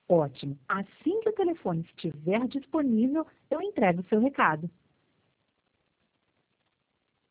Ótimo. Assim que o telefone estiver disponível, eu entrego o seu recado.